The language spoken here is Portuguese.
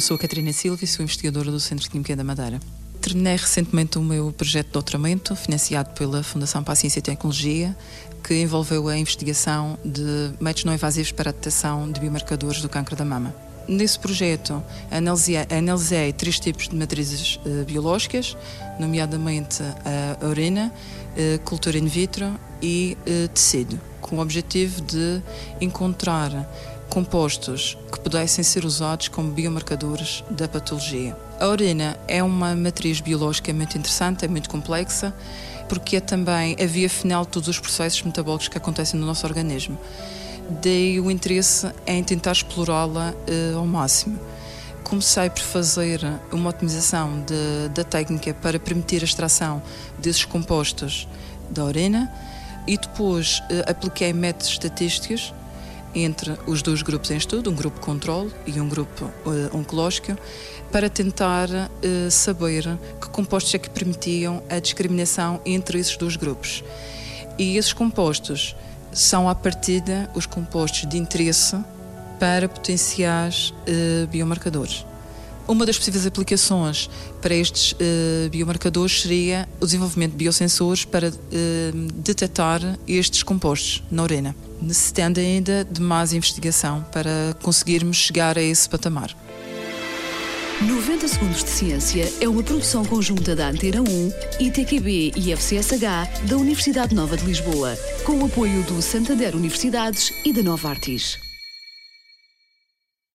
Eu sou a Catarina Silva e sou investigadora do Centro de Química da Madeira. Terminei recentemente o meu projeto de doutoramento, financiado pela Fundação para a Ciência e Tecnologia, que envolveu a investigação de métodos não invasivos para a detecção de biomarcadores do cancro da mama. Nesse projeto, analisei 3 tipos de matrizes biológicas, nomeadamente a urina, cultura in vitro e tecido, com o objetivo de encontrar compostos que pudessem ser usados como biomarcadores da patologia. A urina é uma matriz biológica muito interessante, é muito complexa, porque é também a via final de todos os processos metabólicos que acontecem no nosso organismo. Daí o interesse em tentar explorá-la ao máximo. Comecei por fazer uma otimização da técnica para permitir a extração desses compostos da urina e depois apliquei métodos estatísticos entre os 2 grupos em estudo, um grupo controle e um grupo oncológico, para tentar saber que compostos é que permitiam a discriminação entre esses 2 grupos. E esses compostos são, à partida, os compostos de interesse para potenciais biomarcadores. Uma das possíveis aplicações para estes biomarcadores seria o desenvolvimento de biosensores para detectar estes compostos na urina, necessitando ainda de mais investigação para conseguirmos chegar a esse patamar. 90 Segundos de Ciência é uma produção conjunta da Antena 1, ITQB e FCSH da Universidade Nova de Lisboa, com o apoio do Santander Universidades e da Novartis.